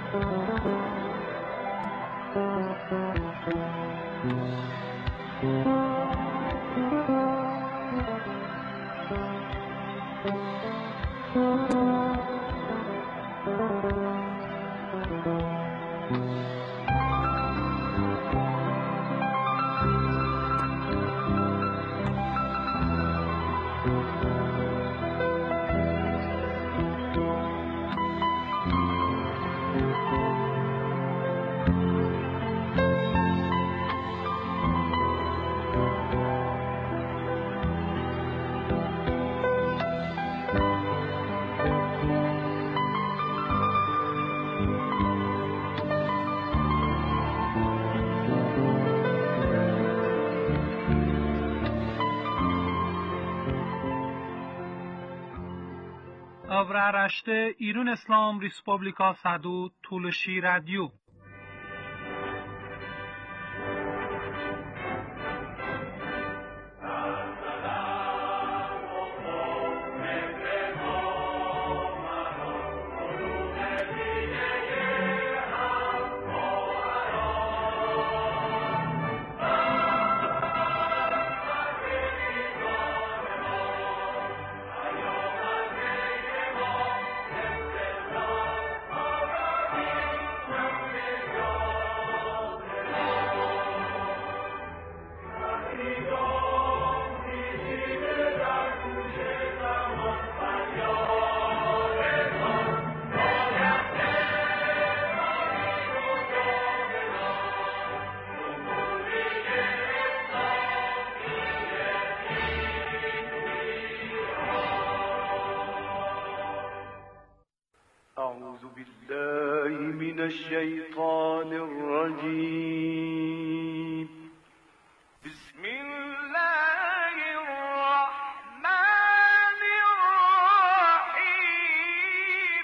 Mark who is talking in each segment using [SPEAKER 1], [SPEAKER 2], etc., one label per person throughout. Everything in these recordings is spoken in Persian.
[SPEAKER 1] Avraaraște İrun İslam Respublika Sadu Tulshi Radio.
[SPEAKER 2] الشيطان الرجيم بسم الله الرحمن الرحيم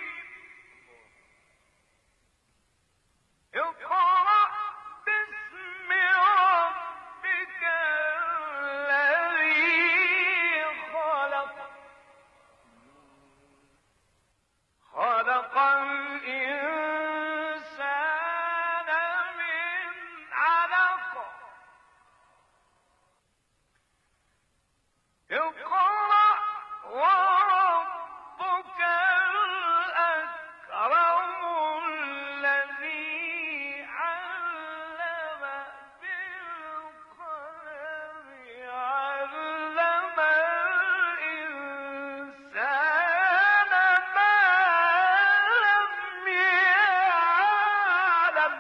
[SPEAKER 2] اقرأ باسم ربك الذي خلق خلق الإنسان من علق اقرأ وربك الأكرم الذي علم بالقلم علم الإنسان ما لم يعلم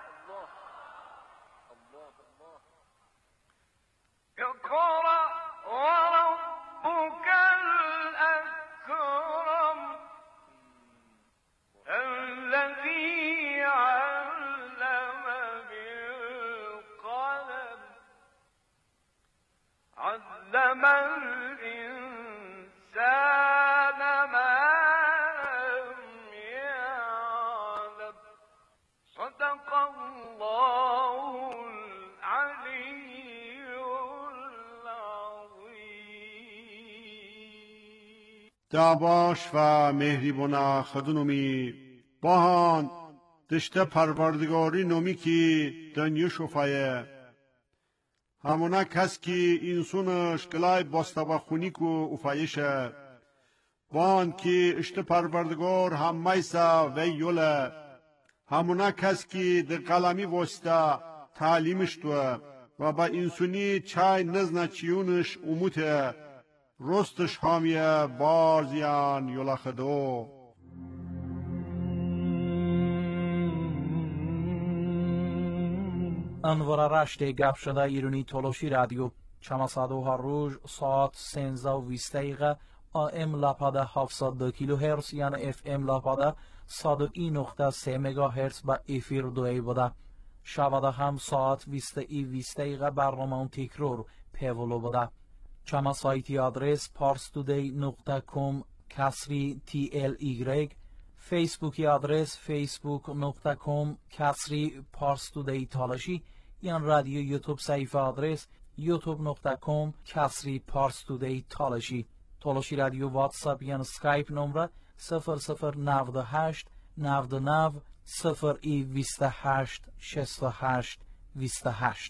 [SPEAKER 2] اقرأ وربك الأكرم الذي علم بالقلم علم الإنسان ما لم يعلم صدق الله العلي العظيم.
[SPEAKER 3] دعواش و مهریبونا خدونومی باهان دشته پروردگاری نومی کی دنیا شفایه همونا کس کی انسونش گلای باستابا خونی کو افایشه وان کی اشته پروردگار هم میسا و یوله همونا کس کی در قلمی وستا تعلیمش تو و با انسونی چای نزنا چیونش اموته رستش حامیه بارزیان یولا خدو
[SPEAKER 4] انوار رشته گپ شده ایرانی تولوشی رادیو چماسادو هر روز ساعت 13:20 AM لاپاده 702 کیلوهرتز یعنی FM لاپاده 101.3 مگاهرتز با افیر دوی بوده شواده هم ساعت 20:20 برنامه تکرار پیولو بوده چما سایتی آدرس parstoday.com /TLY فیسبوکی آدرس facebook.com /parstoday تالشی یا رادیو یوتیوب صفحه آدرس youtube.com /parstoday تالشی تالشی رادیو واتساپ یا اسکایپ نمره 0098 99 028 68 28.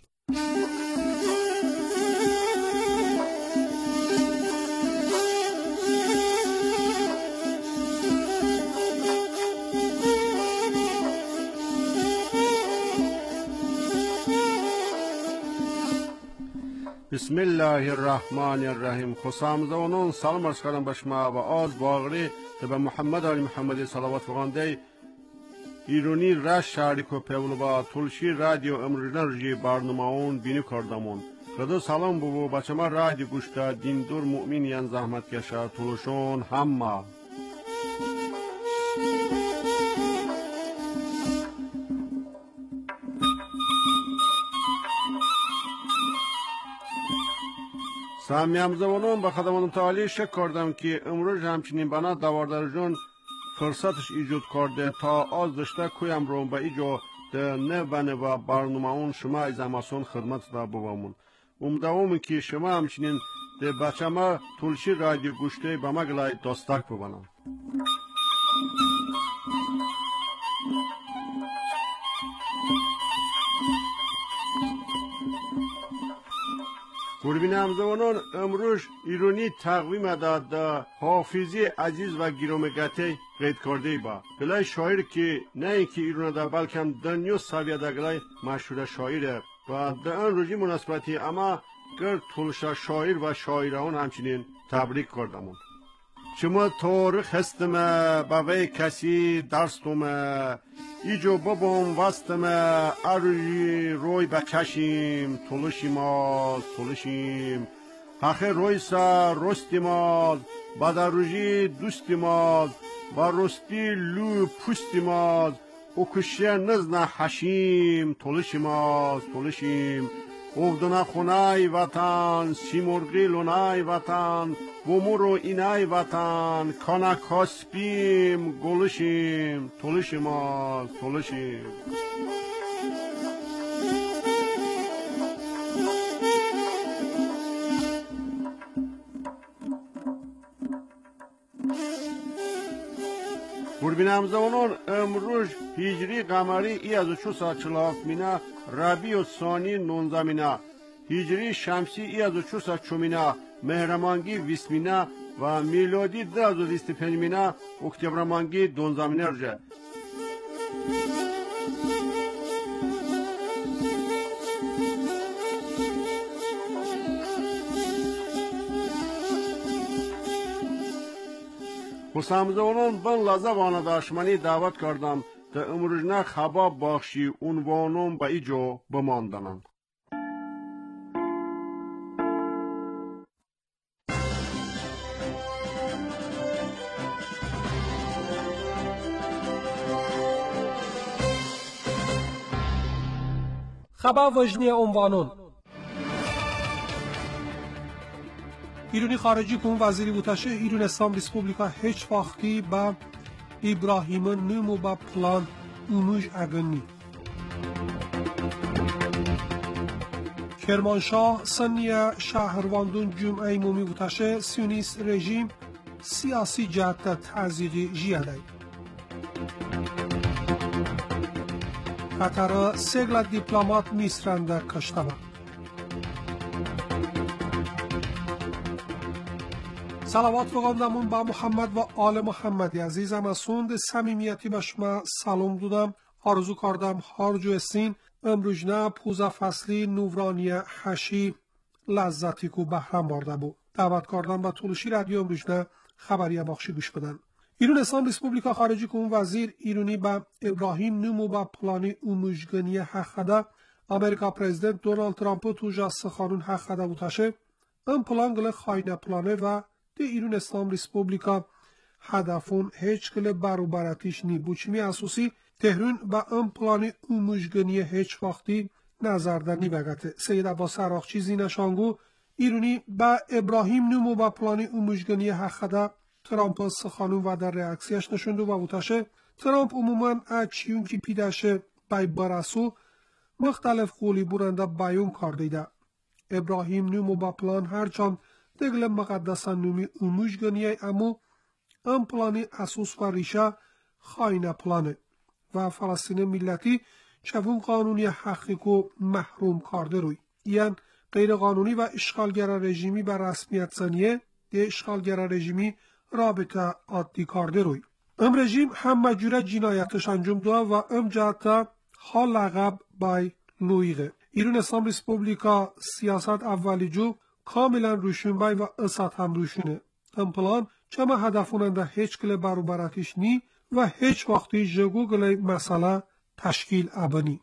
[SPEAKER 3] بسم الله الرحمن الرحیم. خوشامدونون سلام عرض کردم به شما و از باغری به محمد علی محمدی صلوات فرمانده ایرانی رش شهری کو پولو با تولشی رادیو امروزی برنامه‌ون بینی کردمون. خدا سلام بو بچه‌ما رادیو گوشتا دین دور مؤمنین زحمت کشا تولشون همه. سامیامزوانون به خداوند تعالی شکر کردم که امروز همچنین بنا دواردرجون فرصتش ایجاد کرده تا از داشته کویم رو به ایجا ده نه و برنامه اون شما از اماسون خدمت دا بوامون. امیدوارم که شما همچنین ده بچه ما تولشی رادیو گوشته به ما گلای دستک ببنم. قربینم زوانان امروز ایرانی تقویم داد حافظی عزیز و گیرومگتی قید کرده با گلای شاعر که نه اینکه ایران دا بلکه دنیا سویه دا گلای مشهور شاعره و در آن روزی مناسبتی اما گر تولشا شاعر و شاعران همچنین تبریک کردمون. شما تاریخ هستم باوی کسی درستم ایجو بابام وستم اروی روی بچشیم تولشیم حخه رویسا رستیمال بدروجی دوستیمال با رستی لو پوستیمال اکشه نزنه حشیم تولشیم اوودنا خونای وطن سیمرغی لونای وطن بومورو اینای وطن کانا کاسپیم گلشیم تولشیم. قربینم زوانان امروز هجری قمری ای از 440 مینا ربیع الثانی 19 مینا هجری شمسی ای از 440 مینا مهرمانگی 20 مینا و میلادی 2025 مینا اکتبرمانگی 12 مینا رجه. خوشامدونون بن لازه وانه داشمانی دعوت کردم تا امروزنه خبر بخشی عنوانم به ایجا بماندنم.
[SPEAKER 5] خبر وجنی عنوانون ایرانی خارجی کن وزیری بوتشه ایران اسلام ریسپوبلیکا هیچ وقتی با ابراهیم نمو با پلان اوموش اگنی کرمانشاه سنیه شهرواندون جمعه مومی بوتشه سیونیست رژیم سیاسی جهت تعزیقی جیاده قطر سگل دیپلمات میسرنده کشتمه. صلوات بخواندمون با محمد و آل محمدی عزیزم از سوند صمیمیتی به شما سلام دادم. آرزو کردم هر جو استین امروزنه پوزا فصلی نورانی حشی لذتی کو بهرم برده بود. دعوت کردم با تولشی رادیو امروزنه خبری بخشی گوش بدن. ایران اسلام ریسپوبلیکا خارجی کن وزیر ایرانی با ابراهیم نمو با پلانی اوموشگنی حقده امریکا پرزیدنت دونالد ترامپ تو جاس قانون حقده بوتشه ام پلان گله خاینه پلانه و ده ایران اسلام ریسپوبلیکا هدفون هیچ گله برابرتیش نی بوچمی اساسی تهران با ام پلانی اوموشگنی هیچ وقتی نظر در نی بگته. سید عباس عراقچی زینشانگو ایرانی با ابراهیم نمو با پلانی اوموشگنی حقده ترامپ سخانون و در ریاکسیش نشونده و بوتشه ترامپ عموماً اچیون کی پیداشه بای براسو مختلف قولی برنده بیون کردیده. ابراهیم نمو با پلان هرچند دگل مقدسان نومی اوموش گنیه امو ام پلانی اسوس و ریشه خاینه پلانه و فلسطین ملتی چوون قانونی حقیقو محروم کرده روی. یعنی غیر قانونی و اشغالگر رژیمی بر رسمیت زنیه ده اشغالگر رژیمی رابطه عادی کرده روی. ام رژیم هم مجوره جنایتش انجام دو و ام جهتا ها لقب بای لویغه. ایران اسلام ریسپوبلیکا سیاست اولی جو کاملا روشون بای و اسات هم روشونه. ام پلان چما هدفوننده هیچ کل بروبراتیش نی و هیچ وقتی جگو گلی مسئله تشکیل ابنی.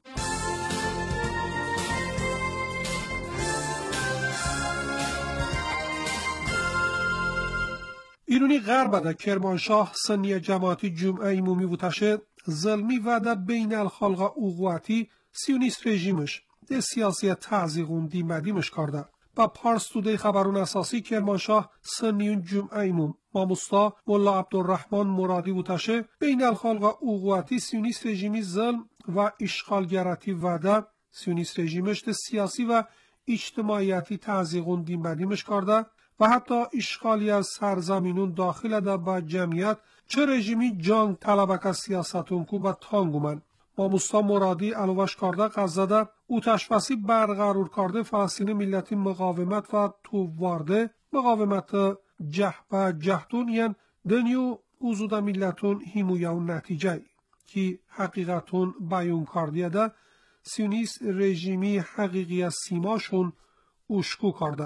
[SPEAKER 5] ایرانی غرب ده کرمانشاه سنی جماعتی جمعه ایمومی بوتشه ظلمی و ده بین الخلق اوقواتی سیونیست رژیمش ده سیاسی تعزیقون دیمدیمش کرده. با پارس توده خبرون اساسی کرمانشاه سنیون جمعه ایموم ماموستا ملا عبدالرحمن مرادی بوتشه بین الخلق اوقواتی سیونیست رژیمی ظلم و اشغالگراتی و ده سیونیست رژیمش ده سیاسی و اجتماعیتی تعزیقون دیمدیمش کرده و حتی اشغالی از سرزمینون داخل ده با جمعیت چه رژیمی جنگ طلبک از سیاستون کو با تانگومن. ماموستا مرادی علوش کرده قضاده او تشفاسی برقرار کرده فلسطین ملتی مقاومت و تووارده مقاومت جهبه جهتون یعن دنیو وزوده ملتون هیمویون نتیجه که حقیقتون بیون کردیه ده سیونیست رژیمی حقیقی از سیماشون اشکو کرده.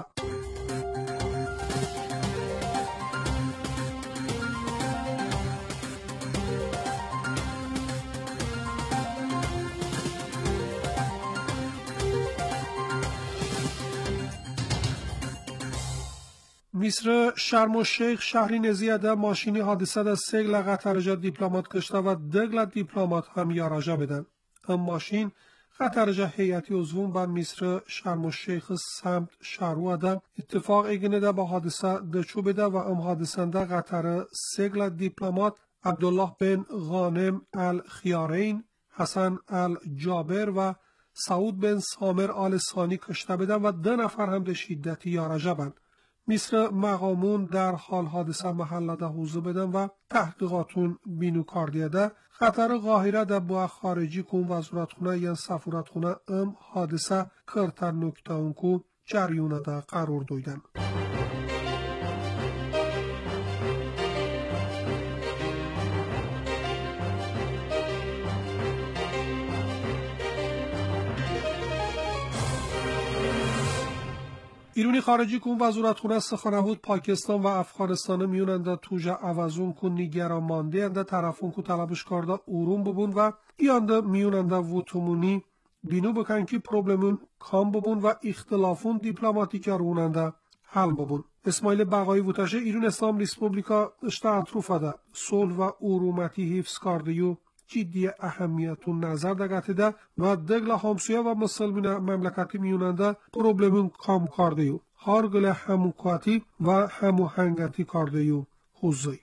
[SPEAKER 5] مصر شرم الشیخ شهری نزیده ماشینی حادثه در سگل قطرجا دیپلمات کشته و دگل دیپلمات هم یاراجا بدن. هم ماشین قطرجا هیئتی عضوون با مصر شرم الشیخ سمت شروع ده اتفاق ایگنه ده با حادثه دچو بده و هم حادثنده قطر سگل دیپلمات عبدالله بن غانم الخیارین، حسن الجابر و سعود بن سامر آل ثانی کشته بدن و 2 نفر هم به شدتی یاراجا بند. مصر مقامون در حال حادثه محله ده حضور بدن و تحقیقاتون بینو کاردیه ده خطر قاهره ده با خارجی کن وزارتخونه یا سفارتخونه ام حادثه کرتر نکته اون کو جریونه ده قرار دویدن. ایرانی خارجی کن وزارتخونه سخنه‌هود پاکستان و افغانستان میوننده توجه عوضون کن نیگران مانده انده طرفون کو طلبش کرده اورون ببون و ایانده میوننده ووتومونی بینو بکن که پروبلمون کام ببون و اختلافون دیپلماتیک روننده حل ببون. اسماعیل بقایی ووتشه ایران اسلام ریسپوبلیکا اشتا اطروفه ده صلح و اورومتی حفظ کردیو جدی اهمیتون نظر دگته ده و دگل همسویه و مسلمین مملکتی میوننده پروبلمون کام کردیو هارگل هموکاتی و هموهنگتی کردیو خوزی.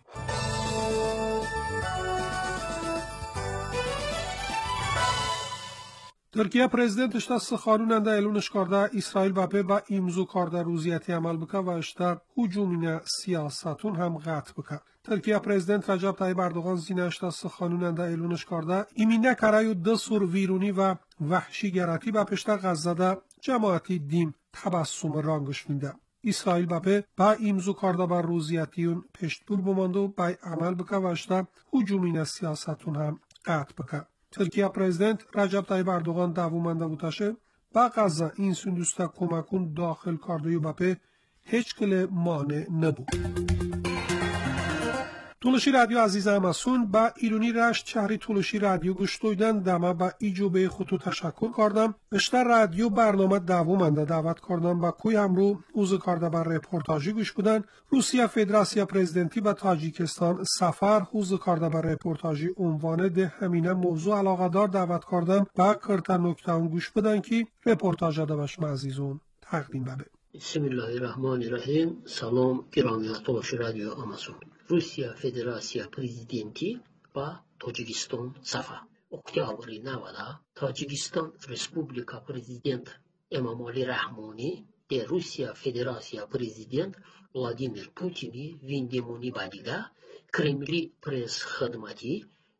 [SPEAKER 5] ترکیه پرزیدنت اشتا سخانوننده اعلونش کرده اسرائیل با امضا کرده روزیتی عمل بکه و اشتا هجومین سیاستون هم قطع بکه. ترکیه پرزیدنت رجب طیب اردوغان زینه اشتا سخانوننده اعلونش کرده ایمینه کرایو 2 سور ویرونی و وحشی گراتی با پشتا غزده جماعتی دیم تبسم رانگش وینده. اسرائیل با امضا کرده بر روزیتیون پشتبور بمانده و با عمل بکه و اشتا هجومین سیاستون هم قطع بکه. ترکیه پرزیدنت رجب طیب اردوغان دوومنده بوتشه با غزه این سندوستا کمکون داخل کردیو بپه هیچ کل مانع نبود. تولشی رادیو عزیز همسون با ایرانی رشت شهری تولشی رادیو گوش دویدن دمه با ایجوبه خودتو تشکر کردم. اشتر رادیو برنامه دوومنده دعوت کردم با کوی همرو اوزه کرده بر رپورتاجی گوش بودن. روسیه فدراسیا پرزیدنتی با تاجیکستان سفر اوزه کرده بر رپورتاجی عنوان ده همینه موضوع علاقه دار دعوت کردم با کرتر نکته اون گوش بدن که رپورتاجه ده بشم عزیزون تقدیم ببه.
[SPEAKER 6] بسم الله الرحمن الرحیم. سلام گرامی تولشی رادیو همسون. روسیه فدراسیا پرزیدنتی با تاجیکستان سفر. اکتبر 90 تاجیکستان ریسپوبلیکا پرزیدنت امامعلی رحمانی ده روسیه فدراسیا پرزیدنت ولادیمیر پوتینی ویندیمونی بادیگا کرملی پرس خدمتی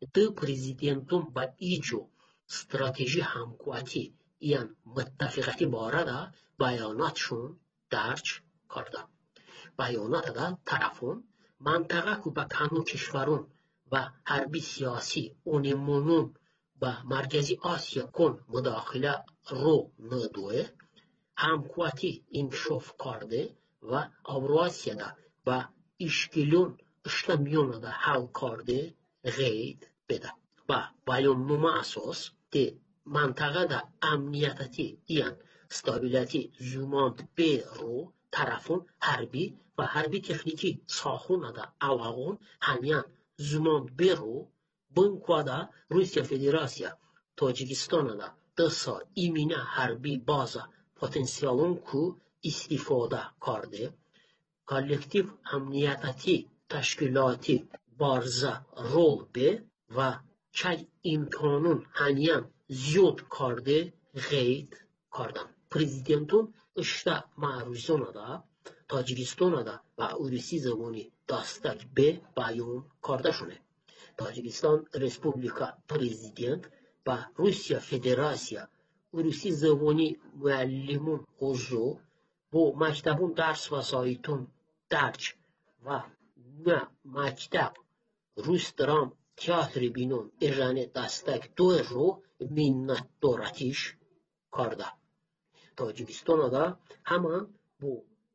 [SPEAKER 6] د президентون ба иҷо стратежи ҳамкӯатӣ яън муттафиқатӣ борада баёнотшон дарҷ карда. Баёнотада тарафон мантақаку ба кану кишварон ва ҳарби сиёсӣ онемонун ба Маркази Осиё кун мудохила ро надоe, ҳамкӯатӣ инкишоф карде ва Авроасияда ба ишкилон иштамёнада ҳал карде ғейд беда. Ба баённома асос де мантақада амниятати яън стабилати зумонд бе ро тарафон ҳарбӣ ва ҳарби техникӣ сохунада авағон ҳамян зумонд бе ро бинквада Русия Федерация Тоҷикистонада даса имина ҳарби база потенсиалон ку истифода карде коллектив амниятати ташкилоти барза рол бе ва чай имконун ҳаниян зиёд карде ғейд кардан. Президентун ишта маърузонада Тоҷикистонада ба урусӣ забонӣ дастак бе баён карда шуне. Тоҷикистон Республика Президент ба Русия Федерация урусӣ забонӣ муаллимун ҳузур бо мактабун дарс васоитун дарҷ ва на мактаб рус дарам театри бинон эжане дастак дуэро миннатдоратиш карда. Тоҷикистонада ҳаман бо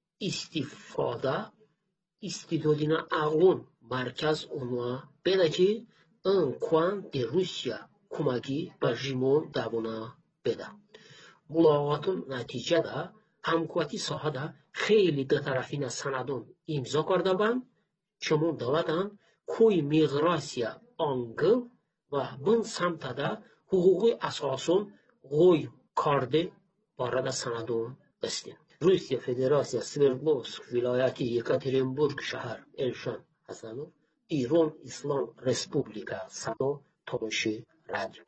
[SPEAKER 6] истифода истидодина аглун марказ онуа беда ки ин кван де Русия кӯмагӣ ба жимон давона беда. Мулоқотун натиҷада ҳамкӯатӣ соҳада хеле дутарафина санадон имзо карда банд, чумон давлатан кӯи миграсия англ ва бин самтада ҳуқуқи асосон ғой карде барада санадон истин. Русия Федерация Свердловск вилояти Екатеринбург шаҳар Элшан Ҳасанов, Ирон Ислом Республика Садо Томоши радио.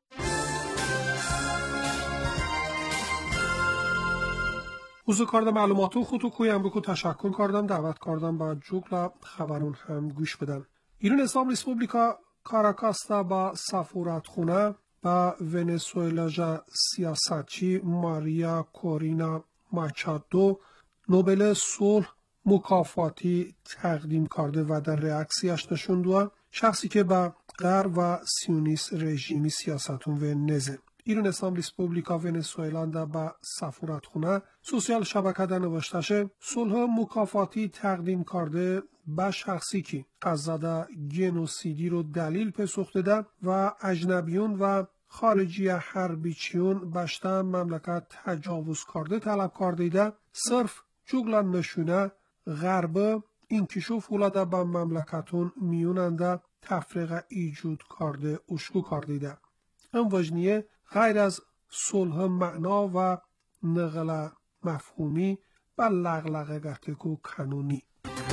[SPEAKER 5] حضور کردم معلوماتون خودتو کویم بکو تشکر کردم دعوت کردم با جوگلا خبرون هم گوش بدن. ایران اسلام ریسپوبلیکا کاراکاستا با سفارت خونه با ونزوئلا جا سیاستچی ماریا کورینا ماچادو نوبل صلح مکافاتی تقدیم کرده و در ریاکسیش نشون داد شخصی که با غرب و سیونیست رژیمی سیاستون و نزه. ایران اسلام ریسپوبلیکا ونزوئلا دا با سفارتخونه سوسیال شبکه نوشتشه صلح مکافاتی تقدیم کرده به شخصی که قضا گنوسیدی رو دلیل پسخته ده و اجنبیون و خارجی حربیچیون بشته مملکت تجاوز کرده طلب کرده ده صرف جوگلان نشونه غرب انکشاف ولاده به مملکتون میوننده تفریق ایجود کرده اشکو کرده ده. این وجنیه غیر از صلح معنا و نقل مفهومی و لغلقه گرتکو کانونی.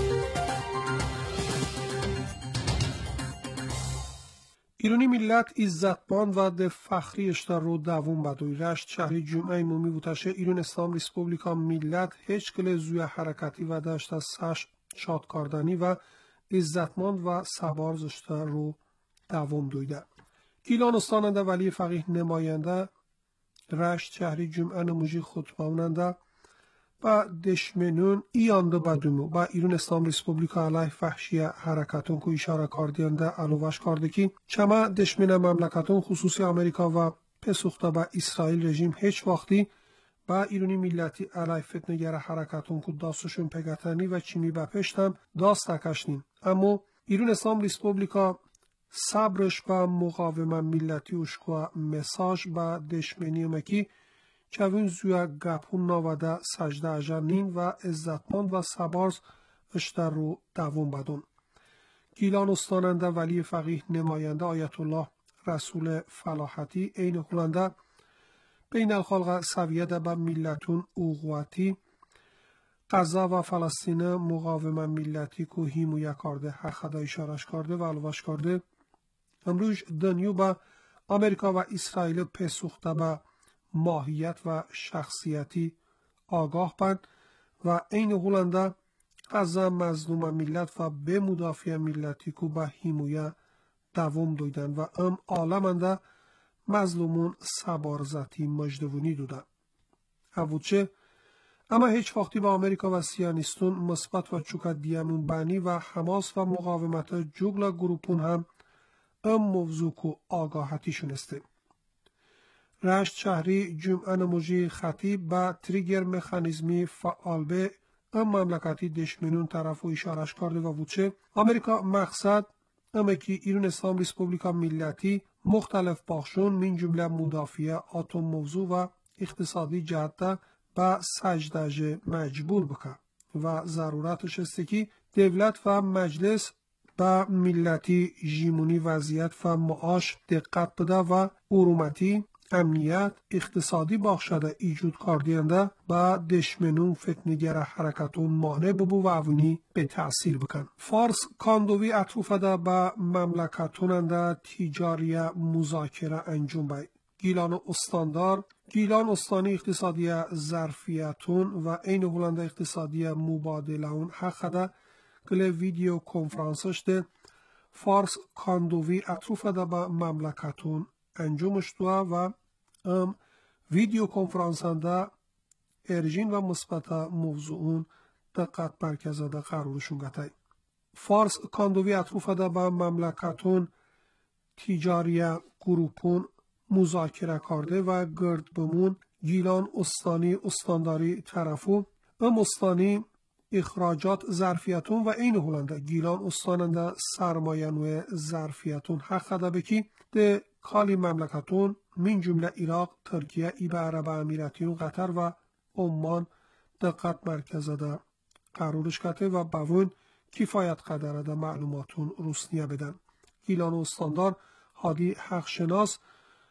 [SPEAKER 5] ایرانی ملت عزتمند و ده فخری اشتر رو دوون بدوی رشت شهری جمعه مومی بوتشه ایران اسلام ریسپوبلیکا ملت هیچ کل زوی حرکتی و داشت از سش شاد کردنی و عزتمند و سبارز اشتر رو دوون دویده. گیلان استاننده ولی فقیه نماینده رشت شهری جمعه نموجی خطباننده و دشمنون ایانده بدومو با ایران اسلام ریسپوبلیکا علیه فحشی حرکتون که اشاره کردینده علوش کرده که چما دشمن مملکتون خصوصی امریکا و پسوخته با اسرائیل رژیم هیچ وقتی با ایرانی ملتی علیه فتنگر حرکتون که داستشون پگتنی و چیمی بپشتم داست تکشنین. اما ایران اسلام ریسپوبلیکا صبرش با مقاومت ملتی اشکو مساج با دشمنی مکی چوین زویا گپون نواده سجده اجرنین و عزتمند و سبارز اشتر رو دوون بدون. گیلان استاننده ولی فقیه نماینده آیت الله رسول فلاحتی این خلنده بین الخلق سویده با ملتون اوغواتی غزه و فلسطین مقاومت ملتی که هیمویه کرده حق دا اشارش کرده و علوش کرده امروز دنیو با امریکا و اسرائیل پسوخته با ماهیت و شخصیتی آگاه بند و این هولنده غزه مظلوم ملت و به مدافع ملتی که با هیمویه دوم دویدن و ام آلمنده مظلومون سبارزتی مجدونی دوده. اوچه اما هیچ وقتی با امریکا و سیانیستون مثبت و چوکت دیمون بانی و حماس و مقاومت جوگلا گروپون هم موضوع کو آگاهتی شونسته. رشت شهری جمعه نموجی خطیب با تریگر مکانیزمی فعال به مملکتی دشمنون طرف و اشارش کرده و وچه امریکا مقصد که ایران اسلام ریسپوبلیکا ملتی مختلف باخشون من جمله مدافع آتوم موضوع و اقتصادی جهت با سجدج مجبور بکن و ضرورتش است که دولت و مجلس با ملتی ژیمونی وضعیت و معاش دقت بده و ارومتی امنیت اقتصادی باخشده ایجود کردینده با دشمنون فتنگر حرکتون مانع ببو و اونی به تأثیر بکن. فارس کاندوی اطروفده با مملکتوننده تجاری مذاکره انجام باید. گیلان استاندار، گیلان استانی اقتصادی ظرفیتون و این هلنده اقتصادی مبادله اون حقده کل ویدیو کنفرانسش ده فارس کاندوی اطروفده با مملکتون انجامش دوا و ویدیو کنفرانسنده ارجین و مثبت موضوعون دقت مرکزده قرارشون گتای. فارس کاندوی اطروفده با مملکتون تجاری گروپون مذاکره کرده و گرد بمون گیلان استانی استانداری طرفو استانی اخراجات ظرفیتون و این هلنده گیلان استاننده سرمایه ظرفیتون حق ده بکی ده کالی مملکتون من جمله عراق، ترکیه، ایب عرب امیراتیون، قطر و عمان دقت مرکزه ده قرارش کته و باون کفایت قدره ده معلوماتون روسنیه بدن. گیلان استاندار حادی حق شناس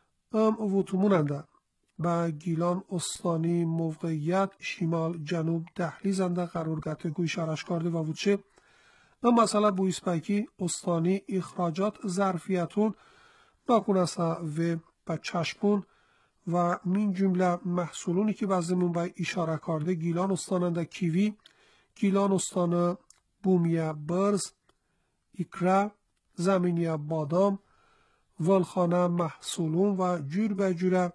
[SPEAKER 5] وطموننده با گیلان استانی موقعیت شمال جنوب دهلیزنده قرارگته گویشارش کرده و وچه مثلا بویسپاکی استانی اخراجات ظرفیتون ناکنسته و با چشمون و من جمله محصولونی که بعضمون با اشاره کرده گیلان استاننده کیوی، گیلان استان بومیه برز، اکرا، زمینی بادام، ولخانه محصولون و جور به جوره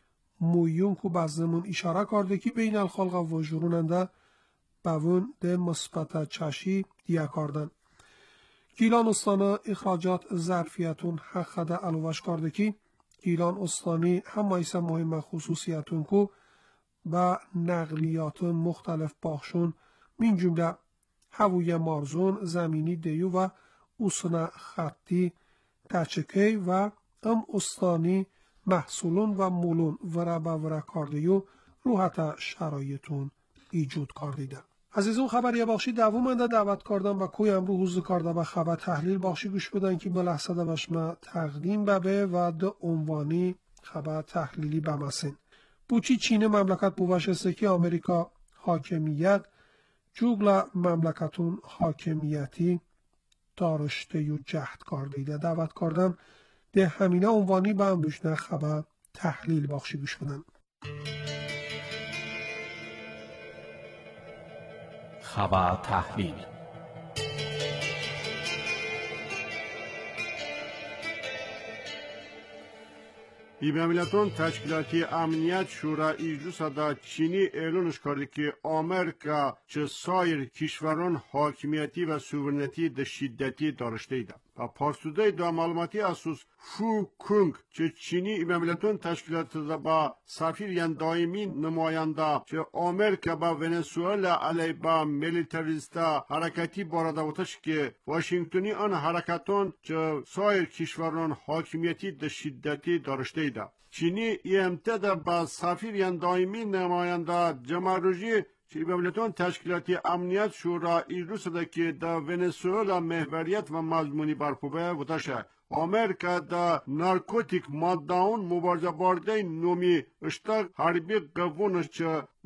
[SPEAKER 5] مویون که بعضمون اشاره کرده که بین الخلق و جوروننده باون ده مثبت چشی دیه کردن. گیلان استان اخراجات ظرفیتون حق ده علوش کرده که گیلان استانی همایس مهم خصوصیتون که با نقلیات مختلف باخشون من جمله هووی مارزون زمینی دیو و اصنا خطی تچکی و استانی محصولون و مولون ورا با ورا کردیو روحت شرایطون ایجود کردیده. عزیزون خبری بخشی دوومنده دعوت کردم و کوی امرو حوزو کرده و خبر تحلیل بخشی گوش بدن که بلحظه ده بشما تقدیم ببه و ده عنوانی خبر تحلیلی بمسین. بوچی چین مملکت بوش است که امریکا حاکمیت جوگلا مملکتون حاکمیتی دارشته و جهد کردیده. دعوت کردم ده همینه عنوانی به امروشنه خبر تحلیل بخشی گوش بدن.
[SPEAKER 4] خبر تحلیل
[SPEAKER 3] بی‌ملتون تشکیلاتی امنیت شورا اجلسدا چینی اعلانش کرده که آمریکا چه سایر کشوران حاکمیتی و سوورنیتی ده شدتی داشته ایده. و پارسوده دا معلوماتی اساس فو کونگ چه چینی بی‌ملتون تشکیلات با سفیر دائمی نماینده چه آمریکا با ونزوئلا علیه با میلیتاریستا حرکتی بارده وتش که واشنگتنی آن حرکتان چه سایر کشوران حاکمیتی ده شدتی داشته ایده. چینی ایمته با سفیر دائمی نماینده جماروجی چه بی‌ملتون تشکیلاتی امنیت شورا اجلاس ده که در ونزوئلا محوریت و مضمونی برپوبه وتشه آمریکا دا نارکوتیک مادهون مبارزه بارده نومی اشتاق حربی قوونش چه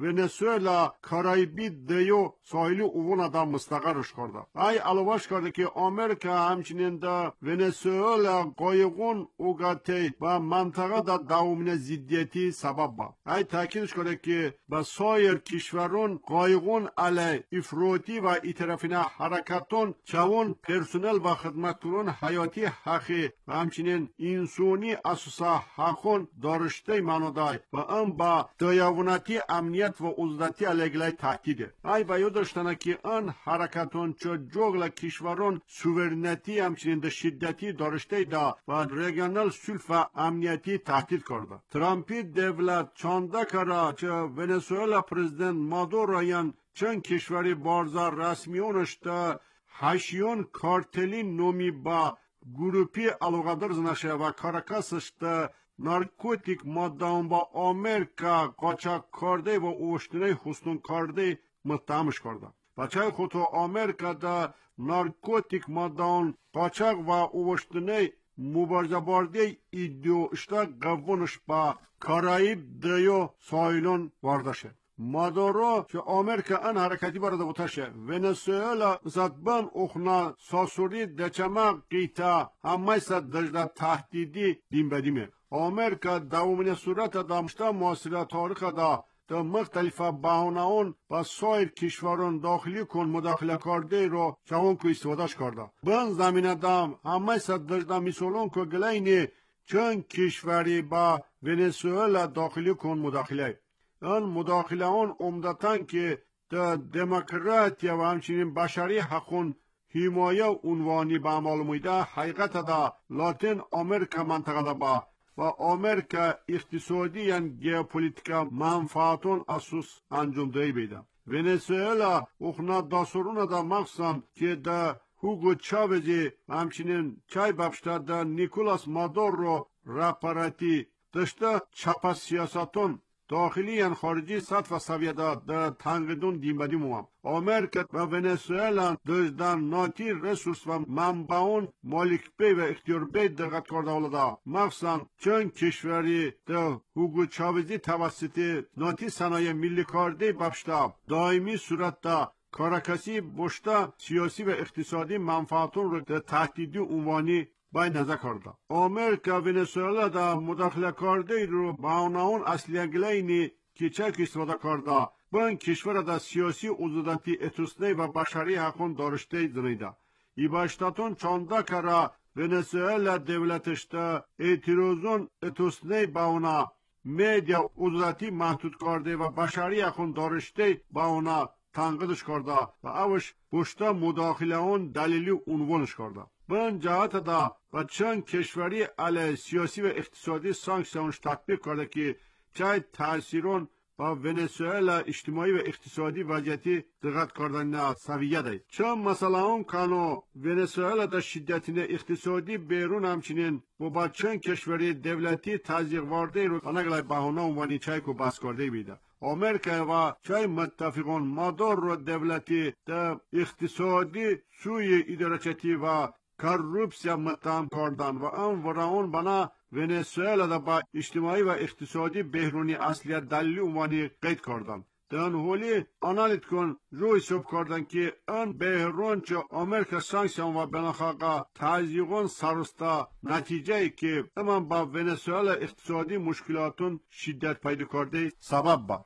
[SPEAKER 3] ونزوئلا کارائیبی دیو ساحلی اوون دا مستقرش کرده. ای علاوهش کرده که آمریکا همچنین دا ونزوئلا قایقون اوگاتی و منطقه دا دوامین زیدیتی سبب با. ای تاکیدش کرده که با سایر کشورون قایقون علی افراطی و ایطرفین حرکتون چون پرسونل و خدمتگران حیاتی حقی و همچنین انسانی اساسا حقون دارشته منادای و ام با دایوانتی امنیت و عزدتی علیگلای تحکیده. ای با یاد داشتنه که آن حرکتون چه جوگل کشورون سوورنتی همچنین ده شدتی دارشته دا و ریگنال سلف و امنیتی تحکید کرده. ترامپی دولت چانده کرا چه ونزوئلا پرزیدنت مادورایان چند کشوری بارزار رسمیونش دا هشیون کارتلی نومی با گروپی علاقادر زنشه و کاراکاسش دا نارکوتیک مادام با آمریکا قاچاق کرده و اوشتنه حسنون کرده متهمش کرده. بچه خود آمریکا دا نارکوتیک مادام قاچاق و اوشتنه مبارزه بارده ایدیو اشتا قوونش با کارائیب دیو سایلون واردشه. مادورو که آمریکا ان حرکتی برده بوتشه ونزوئلا زدبان اخنا ساسوری دچما قیتا همه صد دجده تهدیدی دیم بدیمه. آمریکا دومین صورت دامشتا معاصره تاریخ دا در مختلف بهانه‌ون با سایر کشوران داخلی کن مداخله کرده رو جوان که استفادهش کرده. بن زمینه دام همه صد دجده میسولون که گلینی چند کشوری با ونزوئلا داخلی کن مداخله. آن مداخله آن عمدتاً که در دموکراتیا و همچنین بشری حقون حمایه عنوانی به عمل میده حقیقت دا لاتین امریکا منطقه دا با و آمریکا اقتصادی یعنی گیوپولیتیکا منفعتون اساس انجام دهی بیده. ونزوئلا اخنا داسورون دا مخصوصاً که دا هوگو چاوزی همچنین چای ببشته دا نیکولاس مادورو رپراتی داشته چپا سیاستون داخلی یعنی خارجی سطح و سویه دا تنقیدون دیمبدی موام. آمریکا و ونزوئلا داشتن ناتی رسورس و منبعون مالک بی و اختیار بی دقت کرده ولده. مخصوصا چند کشوری دا هوگو چاوزی توسط ناتی صنایع ملی کارده ببشته دائمی صورت دا کاراکسی بشته سیاسی و اقتصادی منفعتون رو در تهدیدی عنوانی بای نظر کرده. آمریکا ونزوئلا دا مداخله کرده رو با اون اصلی گلینی که چک استفاده کرده با این کشور دا سیاسی عضودتی اتوسنی و بشری حقون دارشته زنیده. ای باشتاتون چانده کرا ونزوئلا دولتش دا اعتراضون اتوسنی با اونا میدیا عضودتی محدود کرده و بشری حقون دارشته با اونا تنقیدش کرده و اوش بشته مداخله اون دلیلی عنوانش کرده. بن جهت دا و چند کشوری علیه سیاسی و اقتصادی سانکسیونش تطبیق کرده که چای تاثیرون با ونزوئلا اجتماعی و اقتصادی وضعیتی دقت کردن نه سویه ده. چون مثلا اون کانو ونزوئلا در شدتین اقتصادی بیرون همچنین و با چند کشوری دولتی تزریق وارده رو انگلای بهانه عنوانی چای کو بس کرده بیده. آمریکا و چای متفقان مادور رو دولتی در اقتصادی سوی ادارچتی و کروپسیا متهم کردن و آن ورانون بنا ونزوئلا دا با اجتماعی و اقتصادی بحرانی اصلیت دلیلی عنوانی قید کردن. در آن حالی آنالیز کن روی حساب کردن که آن بحران چه آمریکا سانکسیون و بناخاقا تزریقون سرستا نتیجه ای که امان با ونزوئلا اقتصادی مشکلاتون شدت پیدا کرده سبب با.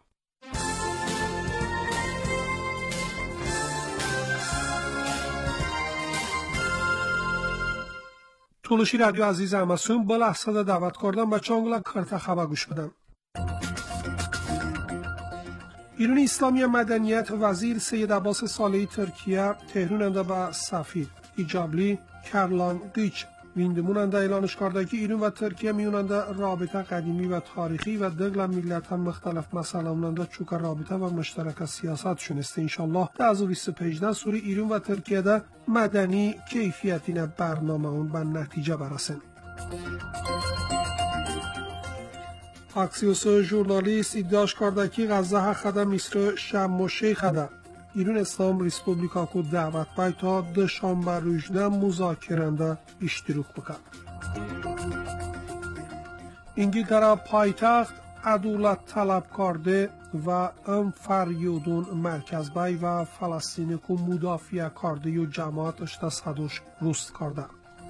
[SPEAKER 5] تولوشی رادیو عزیز همسون با لحظه دعوت کردم و چانگلا کارت خبر گوش بدم. ایران اسلامی مدنیت وزیر سید عباس صالحی ترکیه تهراننده با سفیر ایجابلی کرلان دیچ ویندموننده اعلانش کرده که ایران و ترکیه میوننده رابطه قدیمی و تاریخی و دگل ملت هم مختلف مسئله موننده چوک رابطه و مشترک سیاست شنسته انشالله در از 25 سوری ایران و ترکیه ده مدنی کیفیتین برنامه اون به نتیجه برسن. اکسیوس ژورنالیست ادعاش کرده که غزه حق مصر شم و شیخ ده ایران اسلام ریسپوبلیکا کو دعوت بای تا دوشنبه روزنه مذاکره‌نده اشتراک بکن. انگلترا پایتخت adalet talab kardı ve ام فریودون مرکز بای و فلسطین کو مدافع کردی و جماعتش تصدیش روست کرده.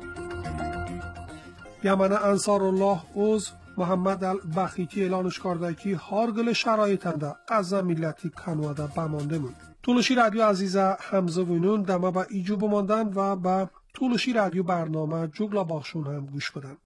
[SPEAKER 5] یمن انصار الله عضو محمد البخیتی اعلانش کرده که هرگل شرایطنده قضا ملتی کنواده بمانده مون. طولشی رادیو عزیزه همزه وینون دمه با ایجو بماندن و با طولشی رادیو برنامه جگلا باخشون هم گوش بدن.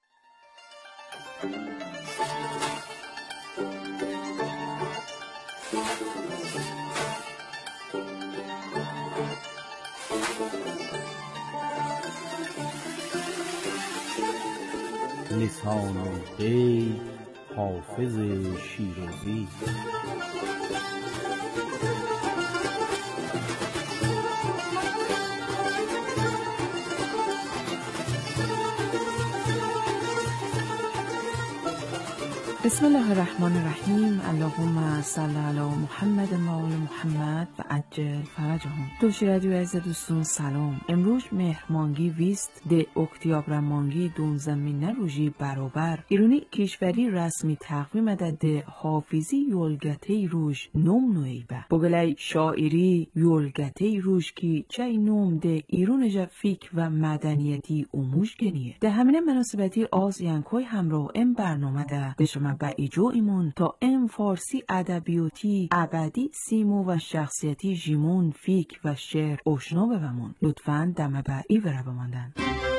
[SPEAKER 7] لسان الغیب حافظ شیرازی.
[SPEAKER 8] بسم الله الرحمن الرحیم. اللهم صل علی محمد و آل محمد و عجل فرجهم. دوشی رادیو عزیز دوستون سلام. امروز مهرمانگی 20 د اکتبر مانگی 12 روژی برابر ایرانی کشوری رسمی تقویم د حافظی یولگته روش نوم نویبه بگلای شاعری یولگته روش کی چای نوم د ایرون جفیک و مدنیتی اموش گنیه. ده همین مناسبتی آز ینکوی همراه ام برنامه ده شما با ایجو ایمون تا ام فارسی ادبیاتی ابدی سیمو و شخصیتی جیمون فیک و شعر آشنا بومون. لطفاً دمه با ای وره بماندن.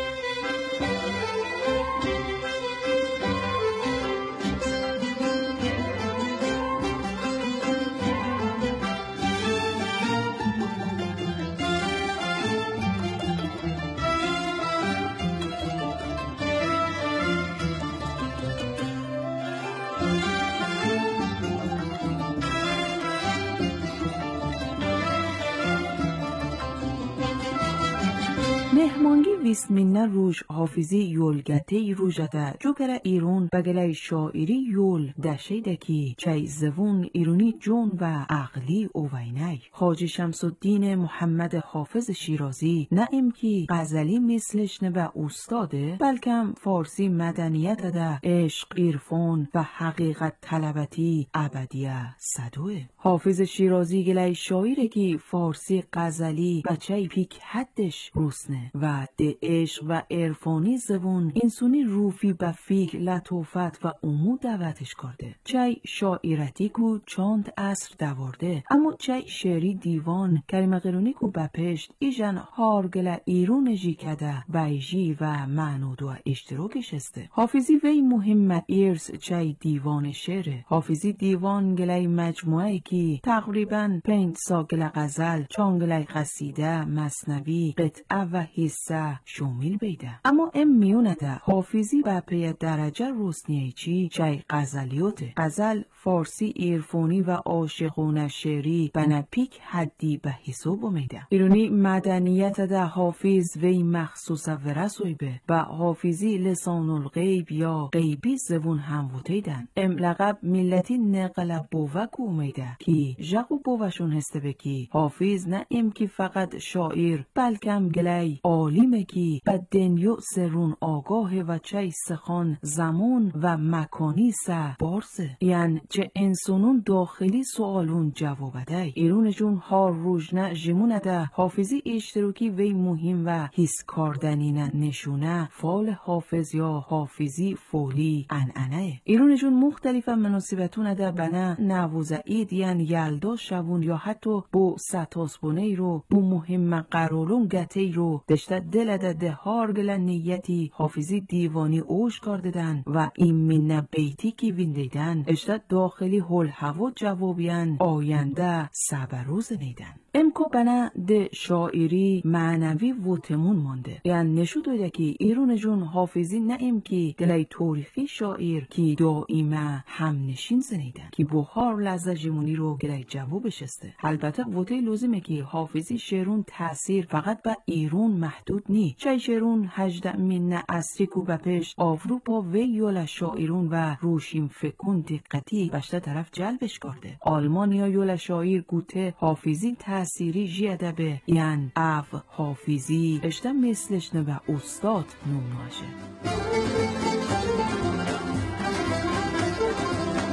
[SPEAKER 8] مهمانگی ویسمینه روش حافظی یولگته روژده جوگر ایرون بگلای شاعری یول دشه دکی چای زوون ایرونی جون و عقلی اوینای حاجی شمس الدین محمد حافظ شیرازی نه امکی غزلی مثلش نه و استاده بلکم فارسی مدنیت ده عشق عرفان و حقیقت طلبتی ابدیه صدوه. حافظ شیرازی گلای شاعره کی فارسی غزلی بچه پیک حدش روسنه و ده عشق و عرفانی زبون انسانی روفی به فیک لطوفت و امود دعوتش کرده. چای شاعرتی کو چند عصر دوارده اما چای شعری دیوان کلمه قرونی کو بپشت ایجن هارگل ایرون جی کده بیجی و معنود و اشتراکش استه. حافظی وی مهمت ایرس چای دیوان شعره. حافظی دیوان گلای مجموعه کی تقریبا 5 ساگل غزل چانگلای قصیده مثنوی قطعه و حصه شامل بیده. اما ام میونه ده حافظی به پی درجه روسنیه چی چای غزلیوته. غزل فارسی عرفانی و عاشقانه شعری بنا پیک حدی به حساب میده. ایرانی مدنیت ده حافظ وی مخصوص ورسوی به و حافظی لسان الغیب یا غیبی زبون هم وتیدن. ام لقب ملتی نقل بووک اومیده کی جاقو بووشون هسته بکی حافظ نه ام کی فقط شاعر بلکم گلای عالمه کی به دنیو سرون آگاه و چای سخان زمان و مکانی سه بارسه. یعنی چه انسانون داخلی سوالون جواب ده. ایرون جون هار روزنه جمونه ده حافظی اشتراکی وی مهم و حس کردنی نشونه فال حافظ یا حافظی فولی انعنه. ایرون جون مختلف مناسبتون ده بنا نووزه ایدین یلدا شوون یا حتی بو ستاسبونه رو بو مهم قرارون گته رو دشته دل ده هارگل نیتی حافظی دیوانی اوش کردن و این من بیتی که ویندیدن اشته داخلی هول هوا جوابیان آینده سبروز نیدن. امکو بنا ده شاعری معنوی وطمون مانده. یعنی نشو دویده که ایرون جون حافظی نه امکی دلای تاریخی شاعر که دائیمه هم نشین زنیدن که بخار لحظه جمونی رو گلای جوابش استه. البته وطه لازمه که حافظی شعرون تأثیر فقط به ایرون محدود نی. چای شعرون 18 من عصری کو بپشت اروپا و یول شاعرون و روشیم فکون دقتی بشته طرف جلبش کرده. آلمانیا یول شاعر گوته حافظی تأثیری جی ادبه یعنی او حافظی اشته مثلش نه به استاد نماشه.